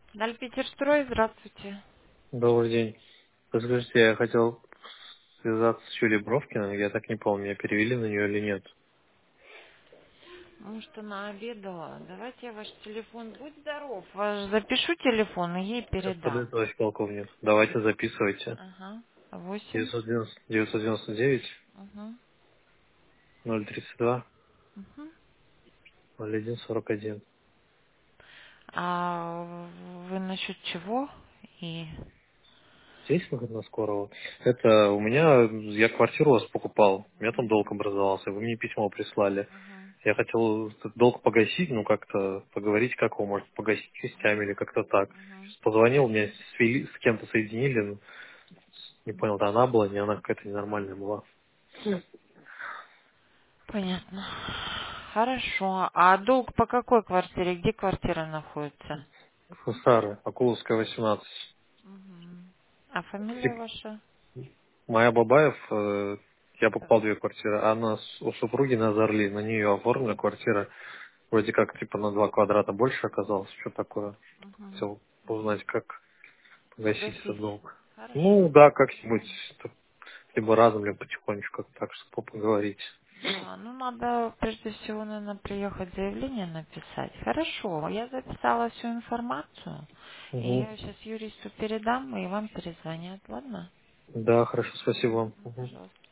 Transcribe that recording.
Дальпетерстрой, здравствуйте. Добрый день. Подскажите, я хотел связаться с Юлией Бровкиной, я так не помню, меня перевели на нее или нет. Может, она обедала. Давайте я ваш телефон. Будь здоров. Ваш запишу телефон и ей Сейчас подойдет передам. товарищ полковник. Давайте записывайте. Ага. 8. 999 Угу. 032 Угу. 0141. А вы насчет чего? И... Здесь выход на скорого. Это у меня, я квартиру у вас покупал, у меня там Угу. долг образовался, вы мне письмо прислали. Угу. Я хотел этот долг погасить, ну как-то поговорить, как его может погасить частями или как-то так. Угу. Позвонил, меня с кем-то соединили, ну, не понял, это она была, не она какая-то ненормальная была. Понятно. Хорошо. А долг по какой квартире? Где квартира находится? Сара, Акуловская, 18. Угу. А фамилия ваша? Моя Бабаев, я Так. покупал две квартиры, а она у супруги на Зарли, на нее оформлена квартира, вроде как типа на 2 квадрата больше оказалось, что такое. Угу. Хотел узнать, как погасить этот Погасить. долг. Хорошо. Ну да, как-нибудь, либо разом, либо потихонечку, как так, чтобы поговорить. Да, ну надо прежде всего, наверное, приехать заявление написать. Хорошо, я записала всю информацию, и Угу. я сейчас юристу передам, и вам перезвонят, ладно? Да, хорошо, спасибо вам. Мгм. Пожалуйста.